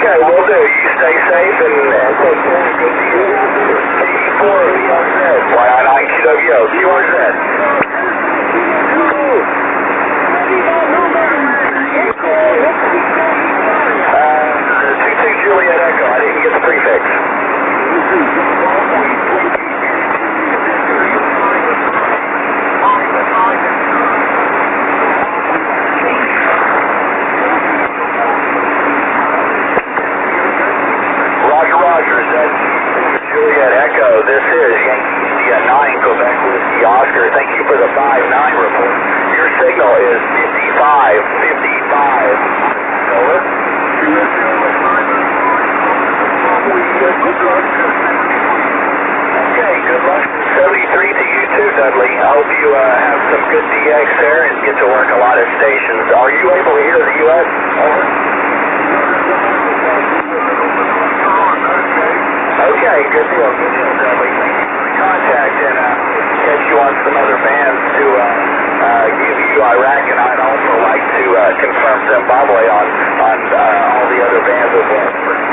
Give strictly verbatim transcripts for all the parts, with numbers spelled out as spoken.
Okay, will do. You stay safe and uh, take care. Good to you. T four V R Z. Y I nine Q W O. Q R Z. Juliet Echo, I didn't get the prefix. Roger, Roger, that's Juliet Echo. This is Yankee India nine, Quebec Whiskey Oscar. Thank you for the five nine report. Your signal is fifty-five fifty-five. Over. Okay, good luck. seventy-three to you too, Dudley. I hope you uh, have some good D X there and get to work a lot of stations. Are you able to hear the U S? Over. Okay, good deal, good deal, Dudley. Thank you for the contact and uh, catch you on some other bands to uh, uh, give you Iraq, and I'd also like to uh, confirm Zimbabwe on, on uh, all the other bands as well.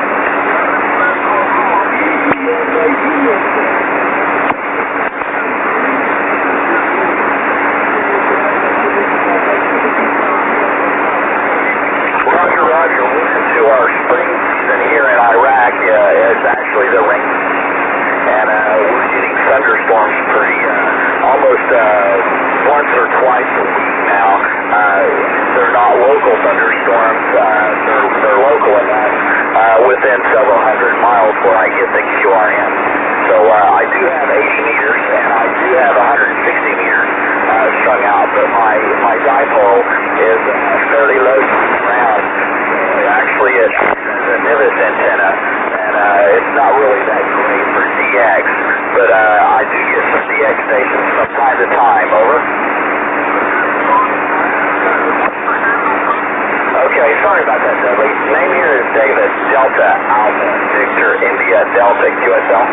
Roger, Roger. Listen to our spring season here in Iraq. Uh, it's actually the rain, and uh, we're getting thunderstorms pretty uh, almost uh, once or twice a week now. Uh, they're not local thunderstorms. Uh, they're, they're local enough uh, within several hundred miles where I get the Q R M. So uh, I do have eighty meters, and I do have one hundred sixty meters uh, strung out, but my, my dipole is uh, fairly low to the ground. Actually, it's a Nivis antenna, and uh, it's not really that great for D X, but uh, I do get some D X stations from time to time. Over. Okay, sorry about that, Dudley. Name here is David, Delta, Alpha, Victor, India, Delta, Q S L.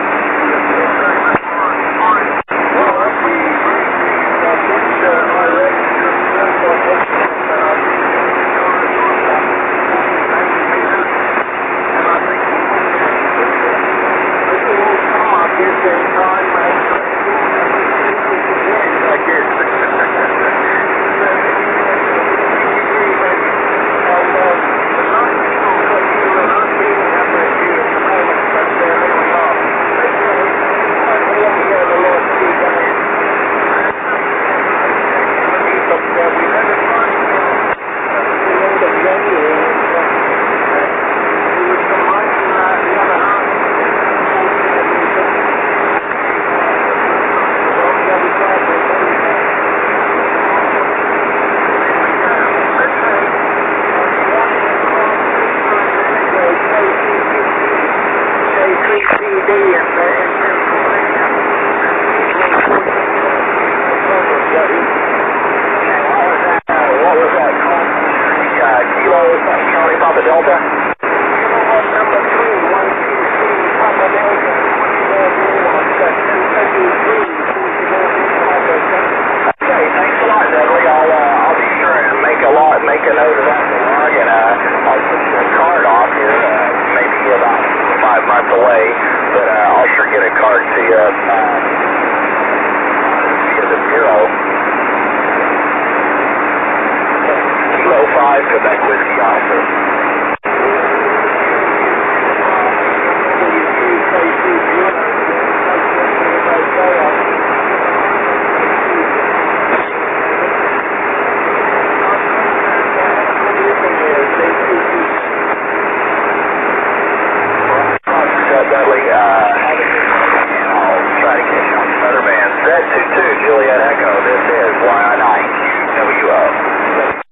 Make a note of that log, and uh, I'll put your card off here, uh, maybe about five months away, but uh, I'll sure get a card to you uh, via the Bureau. Kilo five, Quebec Whiskey Oscar.